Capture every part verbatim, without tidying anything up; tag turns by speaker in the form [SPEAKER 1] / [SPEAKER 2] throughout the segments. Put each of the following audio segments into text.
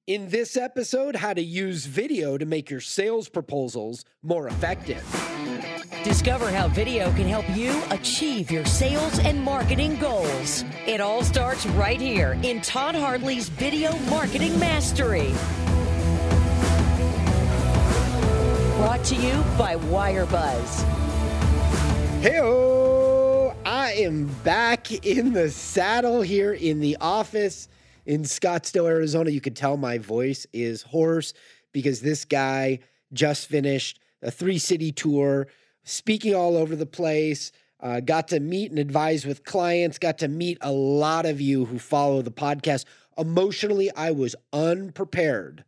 [SPEAKER 1] In this episode, how to use video to make your sales proposals more effective.
[SPEAKER 2] Discover how video can help you achieve your sales and marketing goals. It all starts right here in Todd Hartley's Video Marketing Mastery. Brought to you by Wirebuzz.
[SPEAKER 1] Hey-o! I am back in the saddle here in the office in Scottsdale, Arizona. You can tell my voice is hoarse because this guy just finished a three-city tour, speaking all over the place, uh, got to meet and advise with clients, got to meet a lot of you who follow the podcast. Emotionally, I was unprepared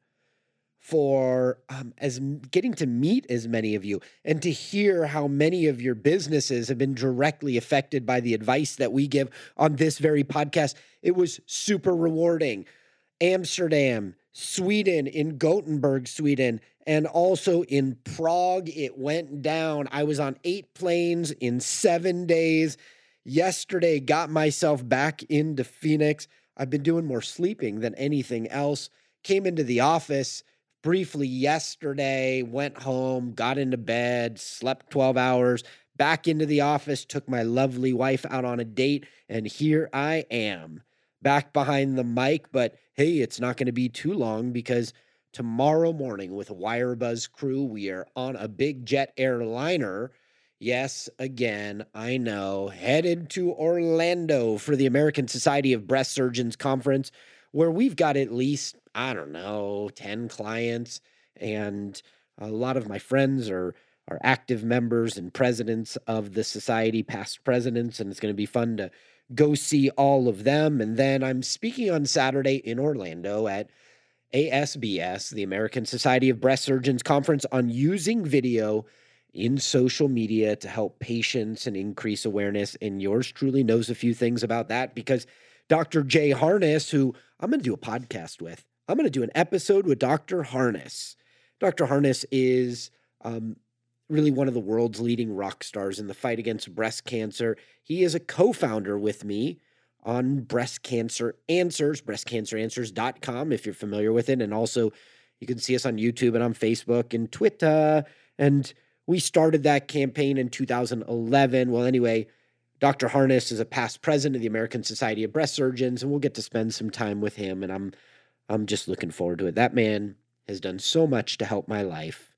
[SPEAKER 1] for um, as getting to meet as many of you and to hear how many of your businesses have been directly affected by the advice that we give on this very podcast. It was super rewarding. Amsterdam, Sweden, in Gothenburg, Sweden, and also in Prague, it went down. I was on eight planes in seven days. Yesterday, got myself back into Phoenix. I've been doing more sleeping than anything else. Came into the office briefly yesterday, went home, got into bed, slept twelve hours, back into the office, took my lovely wife out on a date, and here I am, back behind the mic. But hey, it's not going to be too long because tomorrow morning with Wirebuzz crew, we are on a big jet airliner. Yes, again, I know, headed to Orlando for the American Society of Breast Surgeons Conference, where we've got at least, I don't know, ten clients, and a lot of my friends are, are active members and presidents of the society, past presidents, and it's going to be fun to go see all of them. And then I'm speaking on Saturday in Orlando at A S B S, the American Society of Breast Surgeons Conference, on using video in social media to help patients and increase awareness. And yours truly knows a few things about that because Doctor Jay Harness, who I'm going to do a podcast with, I'm going to do an episode with Doctor Harness. Doctor Harness is um, really one of the world's leading rock stars in the fight against breast cancer. He is a co-founder with me on Breast Cancer Answers, breast cancer answers dot com, if you're familiar with it. And also, you can see us on YouTube and on Facebook and Twitter. And we started that campaign in two thousand eleven. Well, anyway, Doctor Harness is a past president of the American Society of Breast Surgeons, and we'll get to spend some time with him, and I'm I'm just looking forward to it. That man has done so much to help my life,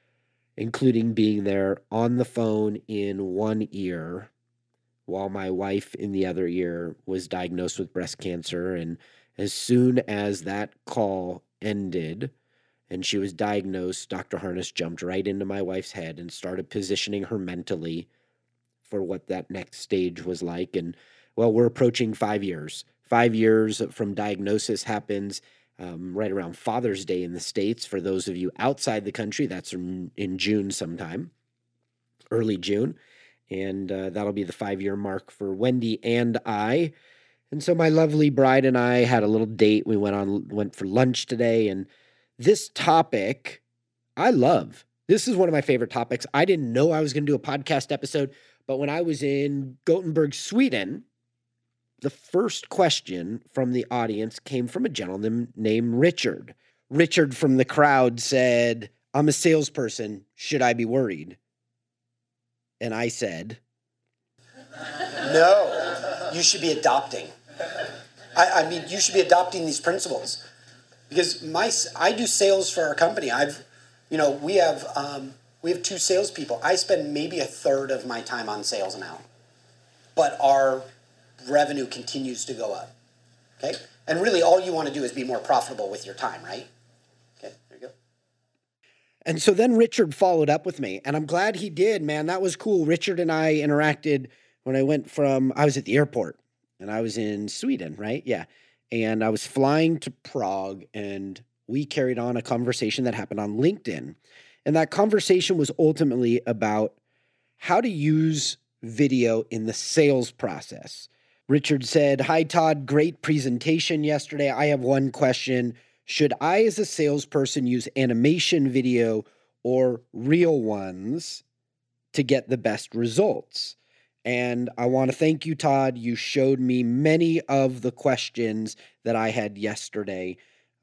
[SPEAKER 1] including being there on the phone in one ear while my wife in the other ear was diagnosed with breast cancer. And as soon as that call ended and she was diagnosed, Doctor Harness jumped right into my wife's head and started positioning her mentally for what that next stage was like. And well, we're approaching five years. Five years from diagnosis happens um, right around Father's Day in the States. For those of you outside the country, that's in, in June sometime, early June. And uh, that'll be the five-year mark for Wendy and I. And so my lovely bride and I had a little date. We went on went for lunch today. And this topic, I love. This is one of my favorite topics. I didn't know I was going to do a podcast episode, but when I was in Gothenburg, Sweden, the first question from the audience came from a gentleman named Richard. Richard from the crowd said, "I'm a salesperson. Should I be worried?" And I said,
[SPEAKER 3] "No, you should be adopting. I, I mean, you should be adopting these principles because my I do sales for our company. I've, you know, we have um, we have two salespeople. I spend maybe a third of my time on sales now, but our revenue continues to go up. Okay, and really, all you want to do is be more profitable with your time, right? Okay, there you go."
[SPEAKER 1] And so then Richard followed up with me, and I'm glad he did, man. That was cool. Richard and I interacted when I went from, I was at the airport, and I was in Sweden, right? Yeah. And I was flying to Prague, and we carried on a conversation that happened on LinkedIn. And that conversation was ultimately about how to use video in the sales process. Richard said, "Hi, Todd. Great presentation yesterday. I have one question. Should I, as a salesperson, use animation video or real ones to get the best results?" And I want to thank you, Todd. You showed me many of the questions that I had yesterday.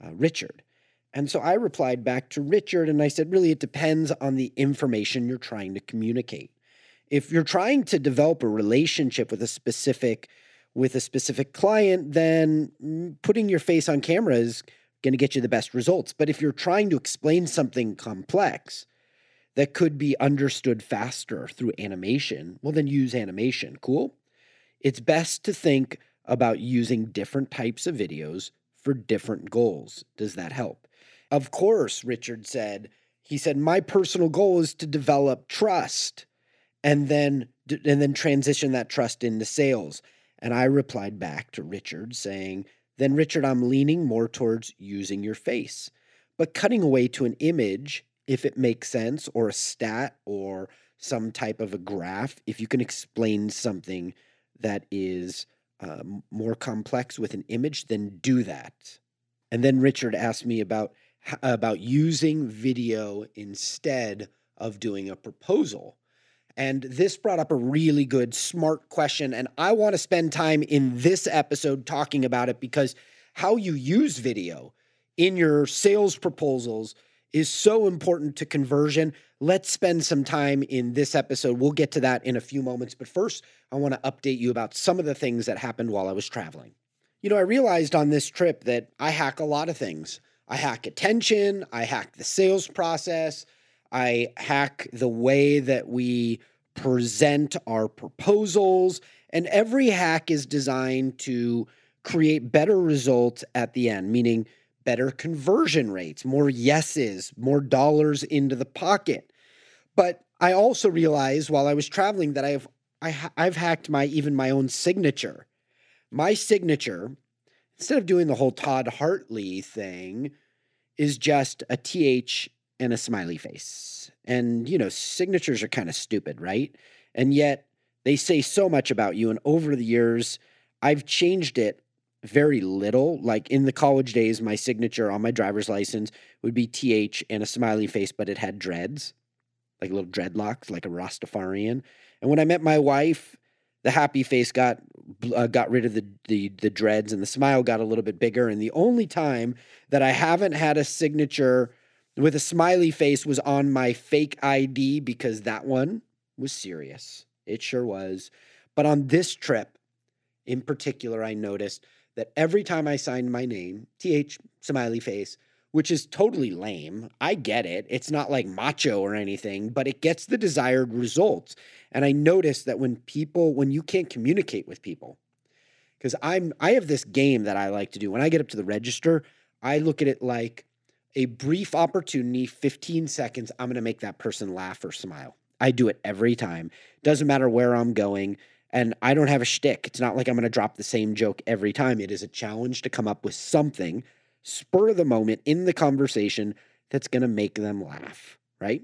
[SPEAKER 1] uh, Richard. And so I replied back to Richard and I said, really, it depends on the information you're trying to communicate. If you're trying to develop a relationship with a specific with a specific client, then putting your face on camera is going to get you the best results. But if you're trying to explain something complex that could be understood faster through animation, well, then use animation. Cool? It's best to think about using different types of videos for different goals. Does that help? Of course, Richard said. He said, my personal goal is to develop trust and then and then transition that trust into sales. And I replied back to Richard saying, then Richard, I'm leaning more towards using your face, but cutting away to an image, if it makes sense, or a stat or some type of a graph, if you can explain something that is uh, more complex with an image, then do that. And then Richard asked me about, about using video instead of doing a proposal. And this brought up a really good, smart question. And I want to spend time in this episode talking about it because how you use video in your sales proposals is so important to conversion. Let's spend some time in this episode. We'll get to that in a few moments. But first, I want to update you about some of the things that happened while I was traveling. You know, I realized on this trip that I hack a lot of things. I hack attention. I hack the sales process. I hack the way that we present our proposals, and every hack is designed to create better results at the end, meaning better conversion rates, more yeses, more dollars into the pocket. But I also realized while I was traveling that I've I, I've hacked my even my own signature. My signature, instead of doing the whole Todd Hartley thing, is just a T H and a smiley face. And, you know, signatures are kind of stupid, right? And yet they say so much about you. And over the years, I've changed it very little. Like in the college days, my signature on my driver's license would be T H and a smiley face, but it had dreads, like little dreadlocks, like a Rastafarian. And when I met my wife, the happy face got uh, got rid of the, the the dreads and the smile got a little bit bigger. And the only time that I haven't had a signature with a smiley face was on my fake I D because that one was serious. It sure was. But on this trip in particular, I noticed that every time I signed my name, T H, smiley face, which is totally lame. I get it. It's not like macho or anything, but it gets the desired results. And I noticed that when people, when you can't communicate with people, because I'm, I have this game that I like to do. When I get up to the register, I look at it like a brief opportunity, fifteen seconds, I'm going to make that person laugh or smile. I do it every time. Doesn't matter where I'm going. And I don't have a shtick. It's not like I'm going to drop the same joke every time. It is a challenge to come up with something, spur of the moment in the conversation that's going to make them laugh, right?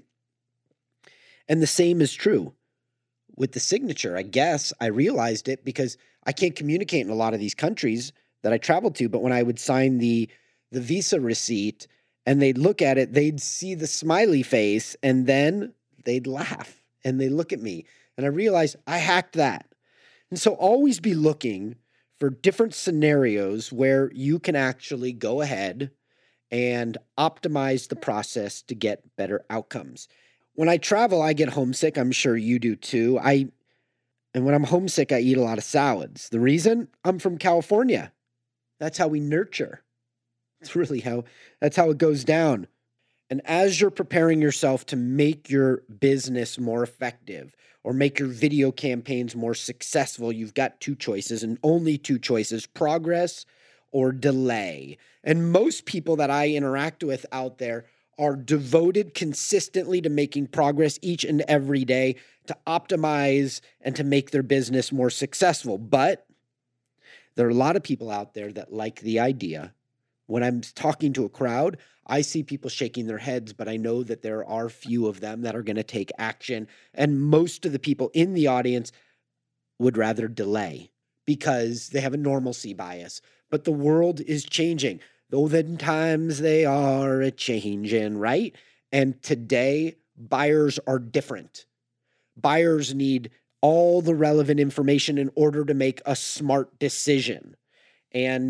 [SPEAKER 1] And the same is true with the signature. I guess I realized it because I can't communicate in a lot of these countries that I traveled to. But when I would sign the, the visa receipt, and they'd look at it, they'd see the smiley face, and then they'd laugh, and they look at me. And I realized I hacked that. And so always be looking for different scenarios where you can actually go ahead and optimize the process to get better outcomes. When I travel, I get homesick. I'm sure you do too. I, and when I'm homesick, I eat a lot of salads. The reason? I'm from California. That's how we nurture. It's really how, that's how it goes down. And as you're preparing yourself to make your business more effective or make your video campaigns more successful, you've got two choices and only two choices: progress or delay. And most people that I interact with out there are devoted consistently to making progress each and every day to optimize and to make their business more successful. But there are a lot of people out there that like the idea. When I'm talking to a crowd, I see people shaking their heads, but I know that there are few of them that are going to take action. And most of the people in the audience would rather delay because they have a normalcy bias. But the world is changing. Though the times they are a-changing, right? And today, buyers are different. Buyers need all the relevant information in order to make a smart decision. And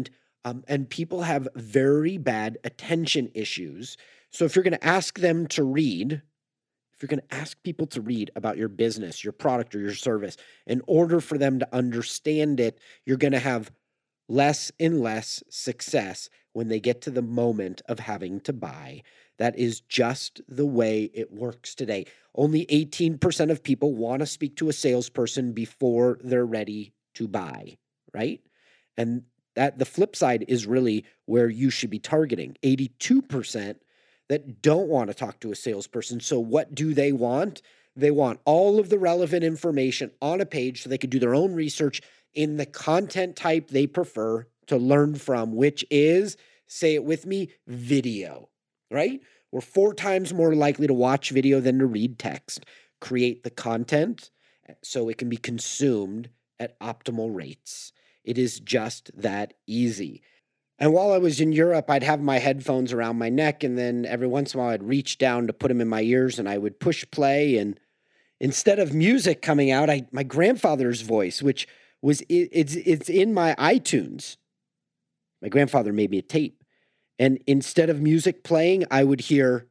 [SPEAKER 1] Um, and people have very bad attention issues. So if you're going to ask them to read, if you're going to ask people to read about your business, your product, or your service, in order for them to understand it, you're going to have less and less success when they get to the moment of having to buy. That is just the way it works today. Only eighteen percent of people want to speak to a salesperson before they're ready to buy, right? And that the flip side is really where you should be targeting. eighty-two percent that don't want to talk to a salesperson. So what do they want? They want all of the relevant information on a page so they could do their own research in the content type they prefer to learn from, which is, say it with me, video, right? We're four times more likely to watch video than to read text. Create the content so it can be consumed at optimal rates. It is just that easy. And while I was in Europe, I'd have my headphones around my neck, and then every once in a while I'd reach down to put them in my ears, and I would push play, and instead of music coming out, I my grandfather's voice, which was it, it's it's in my iTunes. My grandfather made me a tape, and instead of music playing, I would hear,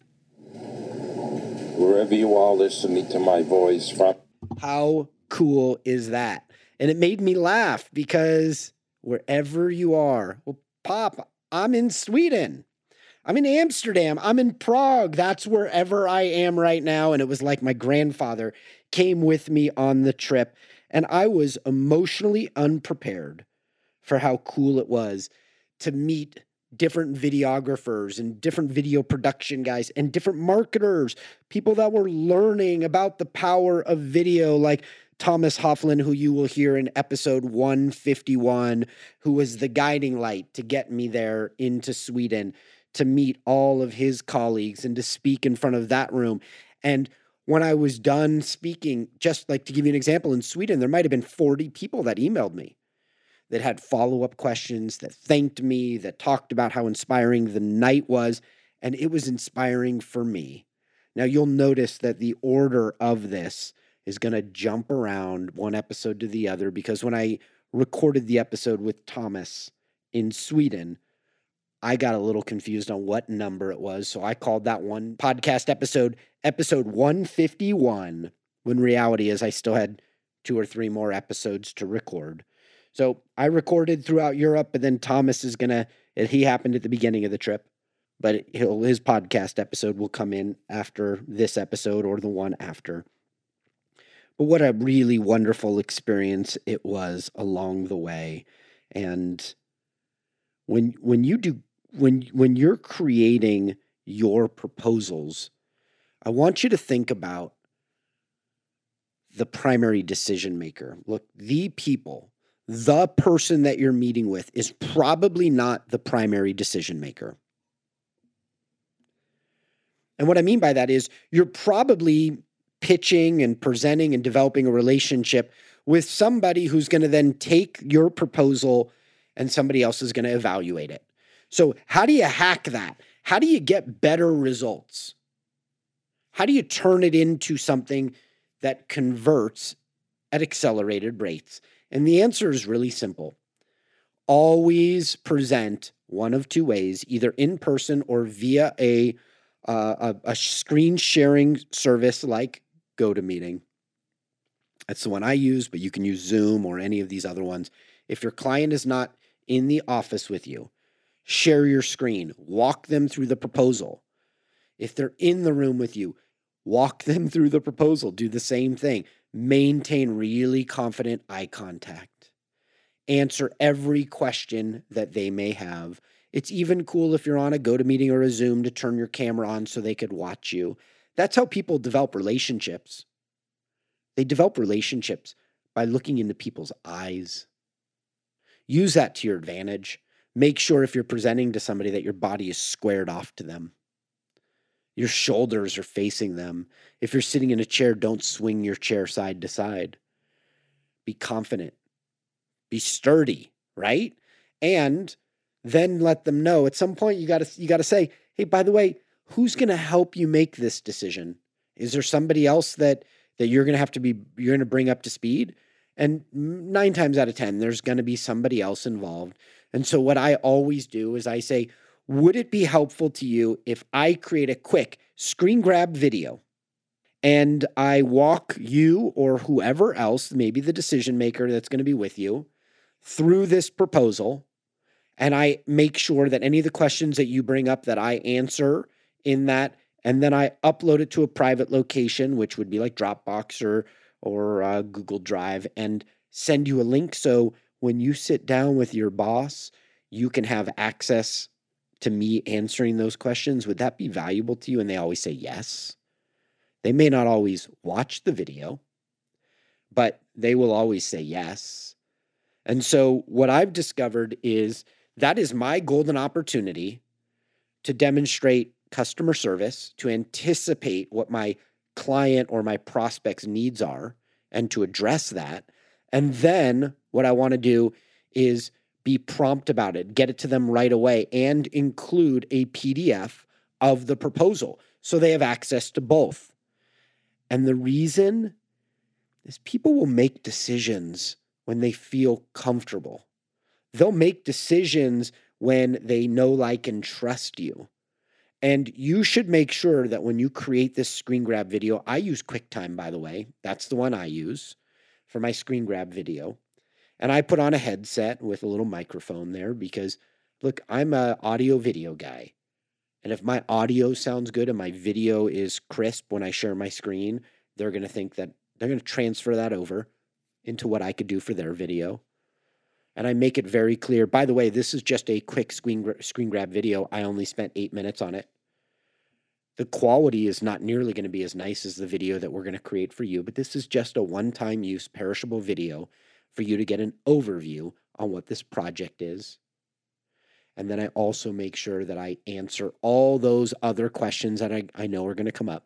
[SPEAKER 4] "Wherever you are listening to my voice from."
[SPEAKER 1] How cool is that? And it made me laugh because wherever you are, well, Pop, I'm in Sweden. I'm in Amsterdam. I'm in Prague. That's wherever I am right now. And it was like my grandfather came with me on the trip. And I was emotionally unprepared for how cool it was to meet different videographers and different video production guys and different marketers, people that were learning about the power of video, like Thomas Hofflin, who you will hear in episode one fifty-one, who was the guiding light to get me there into Sweden, to meet all of his colleagues and to speak in front of that room. And when I was done speaking, just like to give you an example, in Sweden, there might have been forty people that emailed me that had follow-up questions, that thanked me, that talked about how inspiring the night was, and it was inspiring for me. Now, you'll notice that the order of this is going to jump around one episode to the other, because when I recorded the episode with Thomas in Sweden, I got a little confused on what number it was. So I called that one podcast episode, episode one fifty-one, when reality is I still had two or three more episodes to record. So I recorded throughout Europe, but then Thomas is going to, he happened at the beginning of the trip, but he'll, his podcast episode will come in after this episode or the one after. But what a really wonderful experience it was along the way. And when when you do when when you're creating your proposals, I want you to think about the primary decision maker. Look, the people, the person that you're meeting with is probably not the primary decision maker. And what I mean by that is you're probably pitching and presenting and developing a relationship with somebody who's going to then take your proposal and somebody else is going to evaluate it. So how do you hack that? How do you get better results? How do you turn it into something that converts at accelerated rates? And the answer is really simple. Always present one of two ways, either in person or via a, uh, a, a screen sharing service like GoToMeeting. That's the one I use, but you can use Zoom or any of these other ones. If your client is not in the office with you, share your screen, walk them through the proposal. If they're in the room with you, walk them through the proposal, do the same thing. Maintain really confident eye contact. Answer every question that they may have. It's even cool if you're on a GoToMeeting or a Zoom to turn your camera on so they could watch you. That's how people develop relationships. They develop relationships by looking into people's eyes. Use that to your advantage. Make sure if you're presenting to somebody that your body is squared off to them. Your shoulders are facing them. If you're sitting in a chair, don't swing your chair side to side. Be confident. Be sturdy, right? And then let them know at some point you got to you got to say, "Hey, by the way, who's going to help you make this decision? Is there somebody else that that you're going to have to be you're going to bring up to speed?" And nine times out of ten, there's going to be somebody else involved. And so what I always do is I say, would it be helpful to you if I create a quick screen grab video and I walk you or whoever else, maybe the decision maker that's going to be with you, through this proposal, and I make sure that any of the questions that you bring up that I answer in that, and then I upload it to a private location, which would be like Dropbox or, or uh, Google Drive, and send you a link so when you sit down with your boss, you can have access to me answering those questions. Would that be valuable to you? And they always say yes. They may not always watch the video, but they will always say yes. And so what I've discovered is that is my golden opportunity to demonstrate customer service, to anticipate what my client or my prospect's needs are, and to address that. And then what I want to do is be prompt about it, get it to them right away, and include a P D F of the proposal so they have access to both. And the reason is people will make decisions when they feel comfortable. They'll make decisions when they know, like, and trust you. And you should make sure that when you create this screen grab video, I use QuickTime, by the way. That's the one I use for my screen grab video. And I put on a headset with a little microphone there because, look, I'm an audio video guy. And if my audio sounds good and my video is crisp when I share my screen, they're going to think that they're going to transfer that over into what I could do for their video. And I make it very clear. By the way, this is just a quick screen, screen grab video. I only spent eight minutes on it. The quality is not nearly going to be as nice as the video that we're going to create for you, but this is just a one-time use perishable video for you to get an overview on what this project is. And then I also make sure that I answer all those other questions that I, I know are going to come up.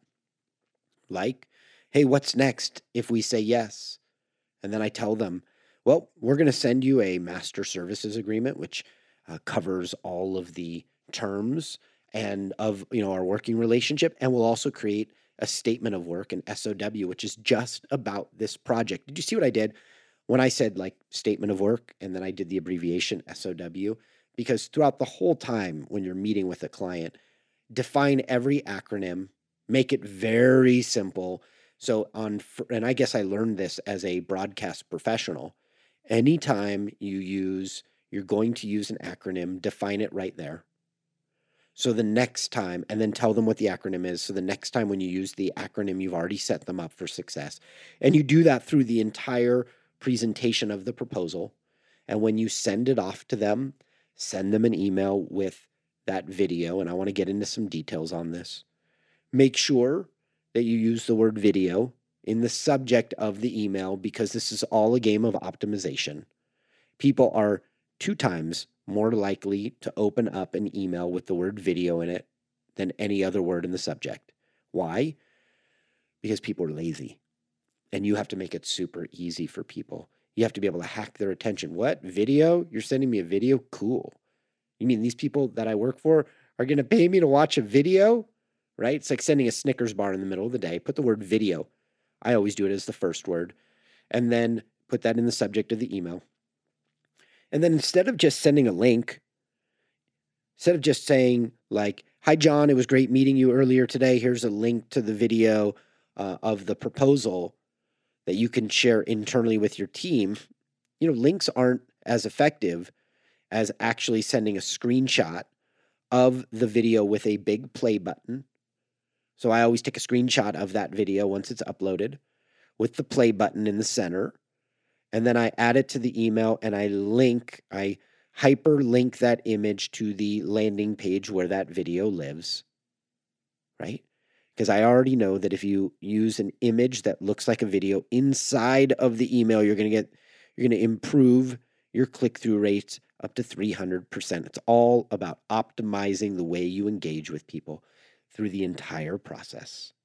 [SPEAKER 1] Like, hey, what's next if we say yes? And then I tell them, well, we're going to send you a master services agreement, which uh, covers all of the terms and of, you know, our working relationship. And we'll also create a statement of work, an S O W, which is just about this project. Did you see what I did when I said like statement of work and then I did the abbreviation S O W? Because throughout the whole time when you're meeting with a client, define every acronym, make it very simple. So on, and I guess I learned this as a broadcast professional. Anytime you use, you're going to use an acronym, define it right there. So the next time, and then tell them what the acronym is. So the next time when you use the acronym, you've already set them up for success. And you do that through the entire presentation of the proposal. And when you send it off to them, send them an email with that video. And I want to get into some details on this. Make sure that you use the word video in the subject of the email, because this is all a game of optimization. People are two times more likely to open up an email with the word video in it than any other word in the subject. Why? Because people are lazy, and you have to make it super easy for people. You have to be able to hack their attention. What? Video? You're sending me a video? Cool. You mean these people that I work for are going to pay me to watch a video? Right? It's like sending a Snickers bar in the middle of the day. Put the word video. I always do it as the first word. And then put that in the subject of the email. And then instead of just sending a link, instead of just saying like, hi, John, it was great meeting you earlier today. Here's a link to the video uh, of the proposal that you can share internally with your team. You know, links aren't as effective as actually sending a screenshot of the video with a big play button. So I always take a screenshot of that video once it's uploaded with the play button in the center. And then I add it to the email and I link, I hyperlink that image to the landing page where that video lives, right? Because I already know that if you use an image that looks like a video inside of the email, you're going to get, you're going to improve your click-through rates up to three hundred percent. It's all about optimizing the way you engage with people through the entire process.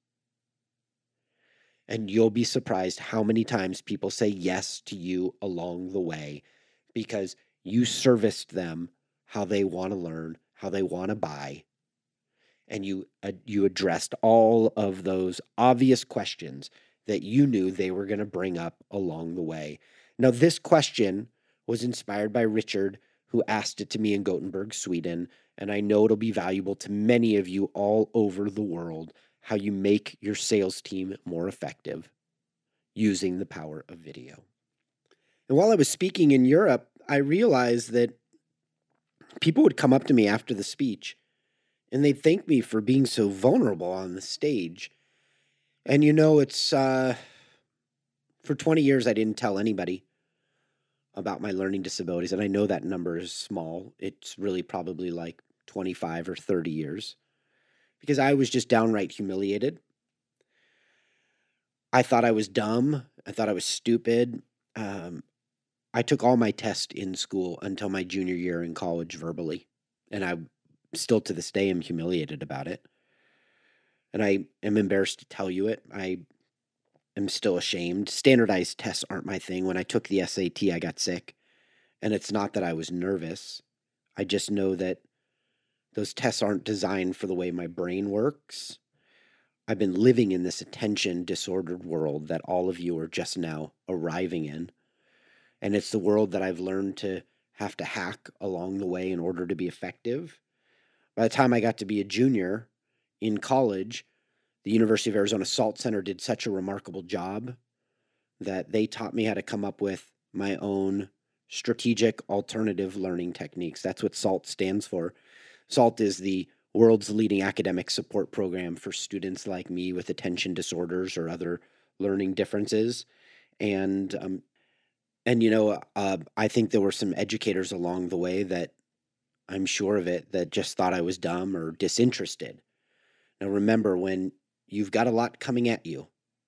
[SPEAKER 1] And you'll be surprised how many times people say yes to you along the way because you serviced them how they want to learn, how they want to buy, and you uh, you addressed all of those obvious questions that you knew they were going to bring up along the way. Now, this question was inspired by Richard who asked it to me in Gothenburg, Sweden, and I know it'll be valuable to many of you all over the world, how you make your sales team more effective using the power of video. And while I was speaking in Europe, I realized that people would come up to me after the speech and they'd thank me for being so vulnerable on the stage. And you know, it's, uh, for twenty years, I didn't tell anybody about my learning disabilities. And I know that number is small. It's really probably like twenty-five or thirty years because I was just downright humiliated. I thought I was dumb. I thought I was stupid. Um, I took all my tests in school until my junior year in college verbally. And I still to this day am humiliated about it. And I am embarrassed to tell you it. I am still ashamed. Standardized tests aren't my thing. When I took the S A T, I got sick. And it's not that I was nervous. I just know that those tests aren't designed for the way my brain works. I've been living in this attention disordered world that all of you are just now arriving in. And it's the world that I've learned to have to hack along the way in order to be effective. By the time I got to be a junior in college, the University of Arizona SALT Center did such a remarkable job that they taught me how to come up with my own strategic alternative learning techniques. That's what SALT stands for. SALT is the world's leading academic support program for students like me with attention disorders or other learning differences. And, um, and you know, uh, I think there were some educators along the way that I'm sure of it that just thought I was dumb or disinterested. Now, remember, when you've got a lot coming at you,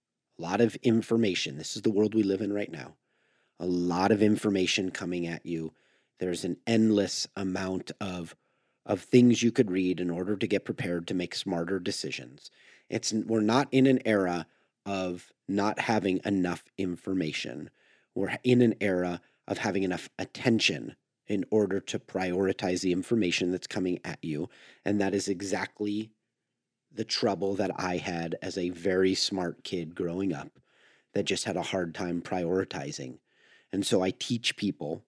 [SPEAKER 1] a lot of information, this is the world we live in right now, a lot of information coming at you. There's an endless amount of of things you could read in order to get prepared to make smarter decisions. It's we're not in an era of not having enough information. We're in an era of having enough attention in order to prioritize the information that's coming at you. And that is exactly the trouble that I had as a very smart kid growing up that just had a hard time prioritizing. And so I teach people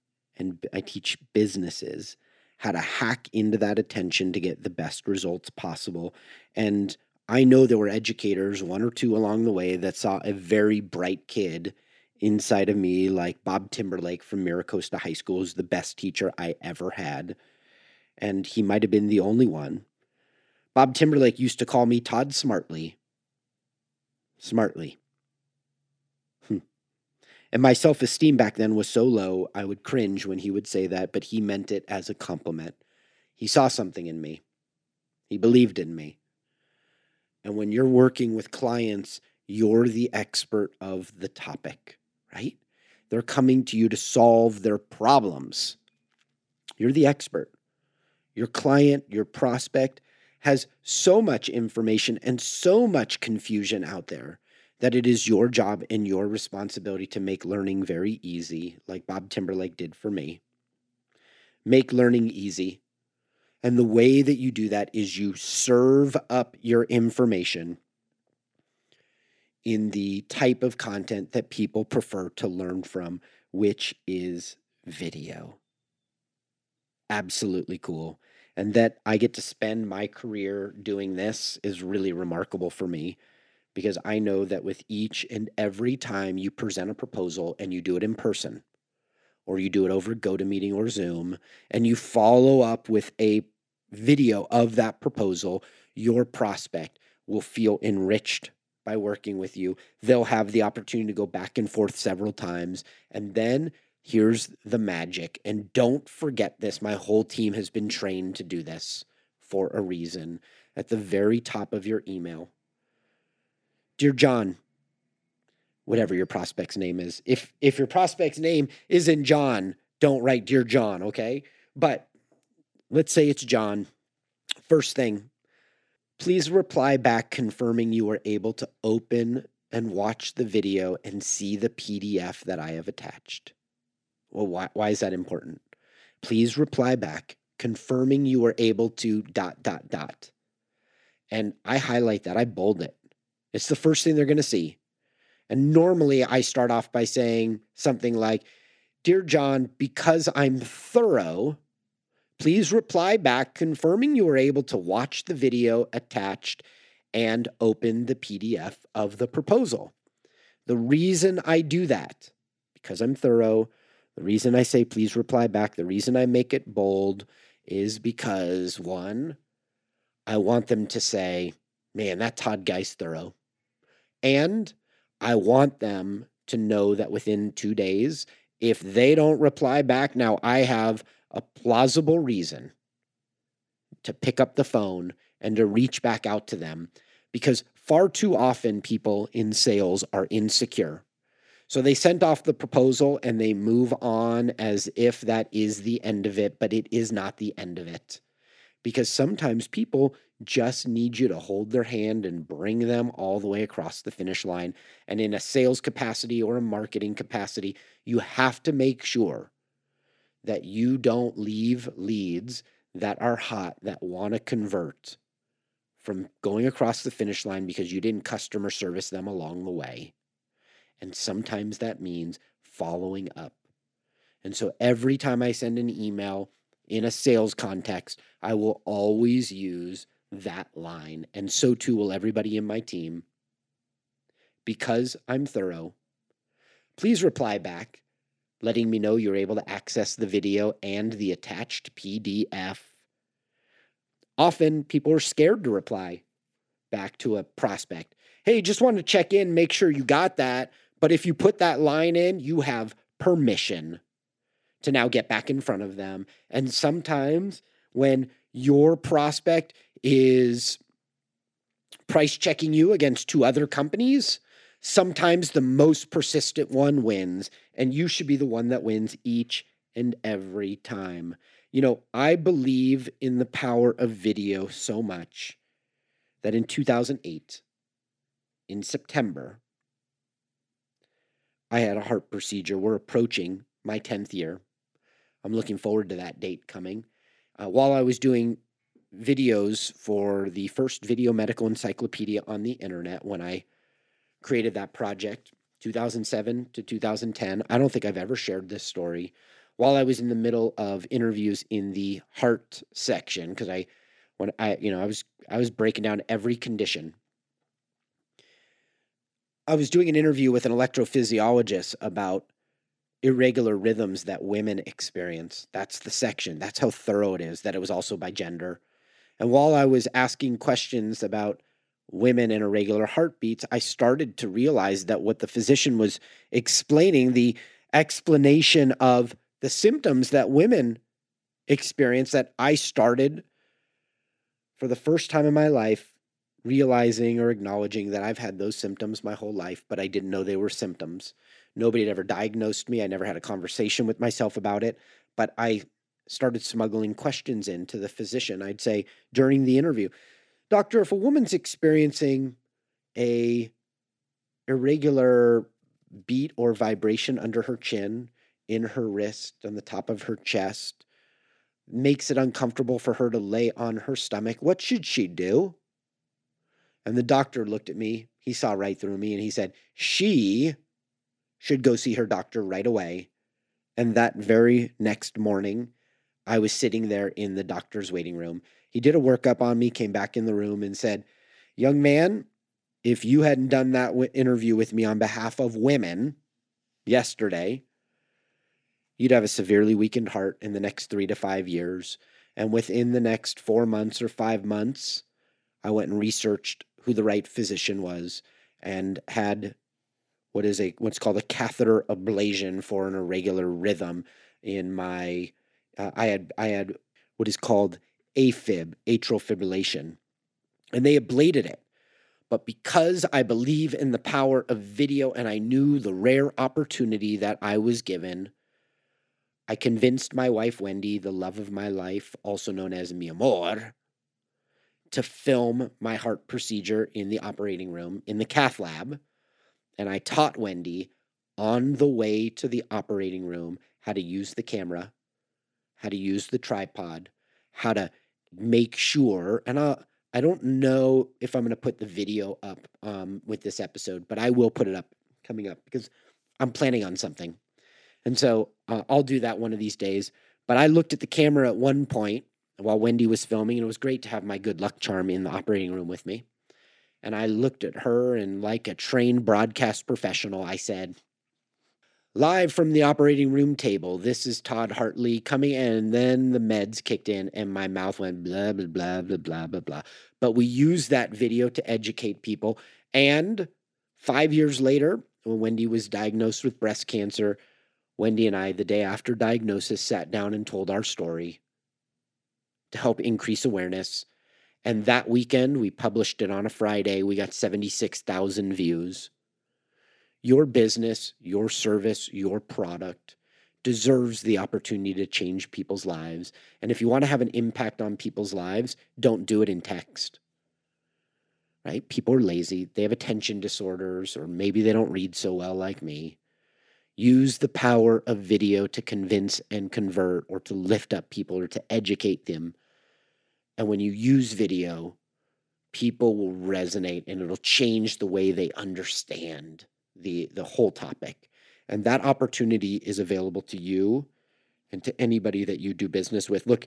[SPEAKER 1] and I teach businesses how to hack into that attention to get the best results possible. And I know there were educators, one or two along the way, that saw a very bright kid inside of me, like Bob Timberlake from Miracosta High School, who's the best teacher I ever had. And he might have been the only one. Bob Timberlake used to call me Todd Smartly. Smartly. Hmm. And my self-esteem back then was so low, I would cringe when he would say that, but he meant it as a compliment. He saw something in me. He believed in me. And when you're working with clients, you're the expert of the topic, right? They're coming to you to solve their problems. You're the expert. Your client, your prospect, has so much information and so much confusion out there that it is your job and your responsibility to make learning very easy, like Bob Timberlake did for me. Make learning easy. And the way that you do that is you serve up your information in the type of content that people prefer to learn from, which is video. Absolutely cool. And that I get to spend my career doing this is really remarkable for me, because I know that with each and every time you present a proposal and you do it in person, or you do it over GoToMeeting or Zoom, and you follow up with a video of that proposal, your prospect will feel enriched by working with you. They'll have the opportunity to go back and forth several times. And then here's the magic. And don't forget this. My whole team has been trained to do this for a reason. At the very top of your email, Dear John, whatever your prospect's name is. If if your prospect's name isn't John, don't write Dear John, okay? But let's say it's John. First thing, please reply back confirming you were able to open and watch the video and see the P D F that I have attached. Well, why, why is that important? Please reply back confirming you were able to dot, dot, dot. And I highlight that. I bold it. It's the first thing they're going to see. And normally I start off by saying something like, Dear John, because I'm thorough, please reply back confirming you were able to watch the video attached and open the P D F of the proposal. The reason I do that, because I'm thorough, the reason I say please reply back, the reason I make it bold is because, one, I want them to say, man, that Todd guy's thorough. And I want them to know that within two days, if they don't reply back, now I have a plausible reason to pick up the phone and to reach back out to them, because far too often people in sales are insecure. So they sent off the proposal and they move on as if that is the end of it, but it is not the end of it. Because sometimes people just need you to hold their hand and bring them all the way across the finish line. And in a sales capacity or a marketing capacity, you have to make sure that you don't leave leads that are hot, that want to convert, from going across the finish line because you didn't customer service them along the way. And sometimes that means following up. And so every time I send an email in a sales context, I will always use that line. And so too will everybody in my team. Because I'm thorough, please reply back, letting me know you're able to access the video and the attached P D F. Often people are scared to reply back to a prospect. Hey, just wanted to check in, make sure you got that. But if you put that line in, you have permission to now get back in front of them. And sometimes when your prospect is price checking you against two other companies, sometimes the most persistent one wins, and you should be the one that wins each and every time. You know, I believe in the power of video so much that in two thousand eight, in September, I had a heart procedure. We're approaching my tenth year. I'm looking forward to that date coming. Uh, while I was doing videos for the first video medical encyclopedia on the internet, when I created that project, two thousand seven to two thousand ten, I don't think I've ever shared this story. While I was in the middle of interviews in the heart section, because I, when I, you know, I was, I was breaking down every condition. I was doing an interview with an electrophysiologist about irregular rhythms that women experience. That's the section. That's how thorough it is, that it was also by gender. And while I was asking questions about women and irregular heartbeats, I started to realize that what the physician was explaining, the explanation of the symptoms that women experience, that I started for the first time in my life realizing or acknowledging that I've had those symptoms my whole life, but I didn't know they were symptoms. Nobody had ever diagnosed me. I never had a conversation with myself about it, but I started smuggling questions into the physician. I'd say during the interview, doctor, if a woman's experiencing a irregular beat or vibration under her chin, in her wrist, on the top of her chest, makes it uncomfortable for her to lay on her stomach, what should she do? And the doctor looked at me. He saw right through me and he said, she should go see her doctor right away. And that very next morning, I was sitting there in the doctor's waiting room. He did a workup on me, came back in the room and said, young man, if you hadn't done that w- interview with me on behalf of women yesterday, you'd have a severely weakened heart in the next three to five years. And within the next four months or five months, I went and researched who the right physician was and had what is a what's called a catheter ablation for an irregular rhythm in my. Uh, I had I had what is called AFib, atrial fibrillation, and they ablated it. But because I believe in the power of video and I knew the rare opportunity that I was given, I convinced my wife, Wendy, the love of my life, also known as mi amor, to film my heart procedure in the operating room, in the cath lab. And I taught Wendy on the way to the operating room how to use the camera, how to use the tripod, how to make sure, and I I don't know if I'm going to put the video up um, with this episode, but I will put it up coming up because I'm planning on something. And so uh, I'll do that one of these days. But I looked at the camera at one point while Wendy was filming, and it was great to have my good luck charm in the operating room with me. And I looked at her, and like a trained broadcast professional, I said, live from the operating room table, this is Todd Hartley coming in. And then the meds kicked in and my mouth went blah, blah, blah, blah, blah, blah, blah. But we used that video to educate people. And five years later, when Wendy was diagnosed with breast cancer, Wendy and I, the day after diagnosis, sat down and told our story to help increase awareness. And that weekend, we published it on a Friday. We got seventy-six thousand views. Your business, your service, your product deserves the opportunity to change people's lives. And if you want to have an impact on people's lives, don't do it in text. Right? People are lazy. They have attention disorders, or maybe they don't read so well like me. Use the power of video to convince and convert, or to lift up people, or to educate them. And when you use video, people will resonate, and it'll change the way they understand the, the whole topic. And that opportunity is available to you and to anybody that you do business with. Look,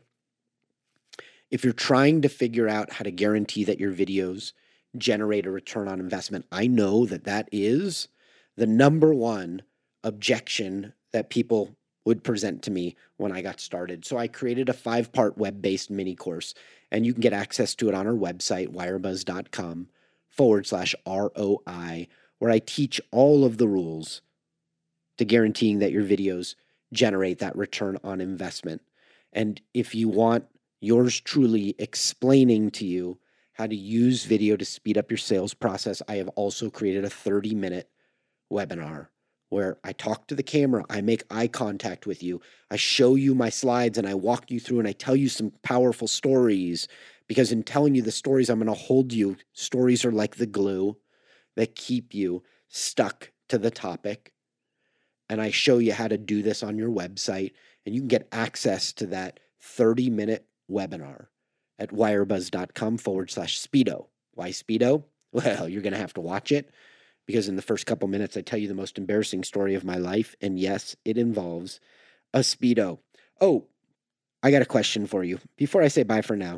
[SPEAKER 1] if you're trying to figure out how to guarantee that your videos generate a return on investment, I know that that is the number one objection that people would present to me when I got started. So I created a five-part web-based mini course, and you can get access to it on our website, wirebuzz.com forward slash ROI, where I teach all of the rules to guaranteeing that your videos generate that return on investment. And if you want yours truly explaining to you how to use video to speed up your sales process, I have also created a thirty-minute webinar where I talk to the camera, I make eye contact with you, I show you my slides, and I walk you through, and I tell you some powerful stories, because in telling you the stories, I'm going to hold you. Stories are like the glue that keep you stuck to the topic. And I show you how to do this on your website, and you can get access to that thirty-minute webinar at wirebuzz.com forward slash Speedo. Why Speedo? Well, you're going to have to watch it, because in the first couple minutes, I tell you the most embarrassing story of my life. And yes, it involves a Speedo. Oh, I got a question for you before I say bye for now.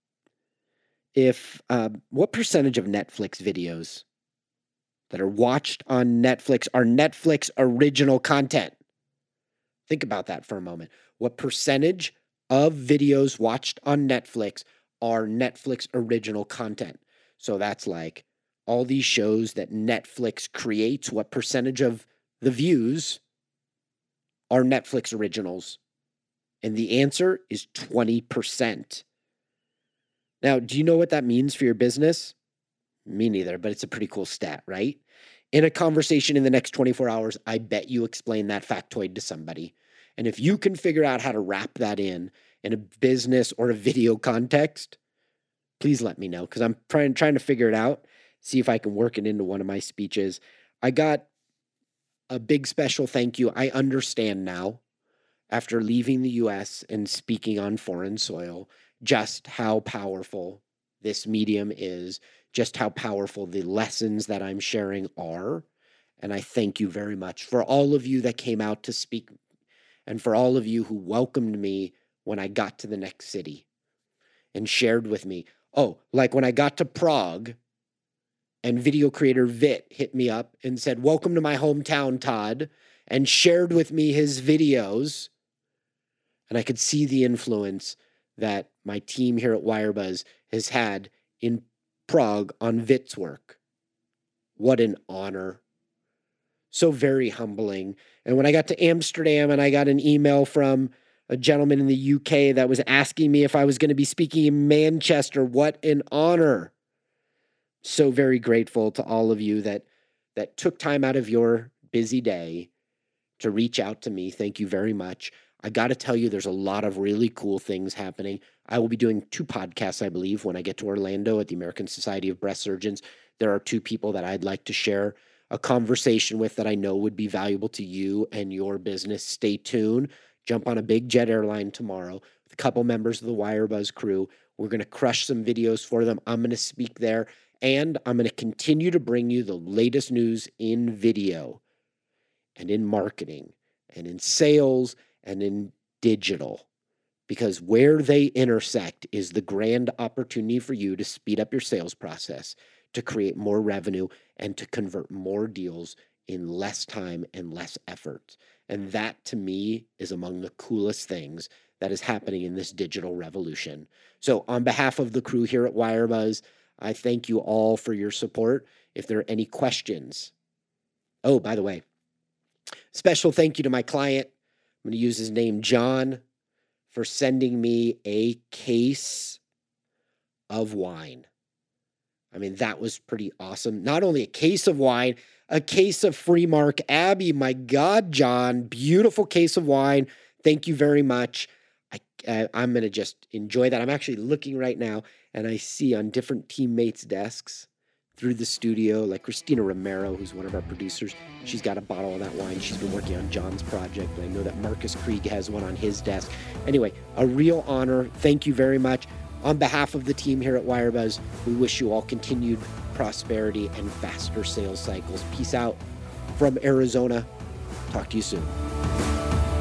[SPEAKER 1] If, uh, what percentage of Netflix videos that are watched on Netflix are Netflix original content? Think about that for a moment. What percentage of videos watched on Netflix are Netflix original content? So that's like all these shows that Netflix creates, what percentage of the views are Netflix originals? And the answer is twenty percent. Now, do you know what that means for your business? Me neither, but it's a pretty cool stat, right? In a conversation in the next twenty-four hours, I bet you explain that factoid to somebody. And if you can figure out how to wrap that in in a business or a video context, please let me know, because I'm trying, trying to figure it out. See if I can work it into one of my speeches. I got a big special thank you. I understand now, after leaving the U S and speaking on foreign soil, just how powerful this medium is, just how powerful the lessons that I'm sharing are. And I thank you very much for all of you that came out to speak, and for all of you who welcomed me when I got to the next city and shared with me. Oh, like when I got to Prague, and video creator Vit hit me up and said, welcome to my hometown, Todd, and shared with me his videos. And I could see the influence that my team here at Wirebuzz has had in Prague on Vit's work. What an honor. So very humbling. And when I got to Amsterdam and I got an email from a gentleman in the U K that was asking me if I was going to be speaking in Manchester, what an honor. So very grateful to all of you that that took time out of your busy day to reach out to me. Thank you very much. I got to tell you, there's a lot of really cool things happening. I will be doing two podcasts, I believe, when I get to Orlando at the American Society of Breast Surgeons. There are two people that I'd like to share a conversation with that I know would be valuable to you and your business. Stay tuned. Jump on a big jet airline tomorrow with a couple members of the Wirebuzz crew. We're going to crush some videos for them. I'm going to speak there. And I'm going to continue to bring you the latest news in video and in marketing and in sales and in digital, because where they intersect is the grand opportunity for you to speed up your sales process, to create more revenue, and to convert more deals in less time and less effort. And that, to me, is among the coolest things that is happening in this digital revolution. So on behalf of the crew here at Wirebuzz, I thank you all for your support. If there are any questions, oh, by the way, special thank you to my client. I'm going to use his name, John, for sending me a case of wine. I mean, that was pretty awesome. Not only a case of wine, a case of Free Mark Abbey. My God, John, beautiful case of wine. Thank you very much. I, uh, I'm going to just enjoy that. I'm actually looking right now, and I see on different teammates' desks through the studio, like Christina Romero, who's one of our producers, she's got a bottle of that wine. She's been working on John's project. I know that Marcus Krieg has one on his desk. Anyway, a real honor. Thank you very much. On behalf of the team here at Wirebuzz, we wish you all continued prosperity and faster sales cycles. Peace out from Arizona. Talk to you soon.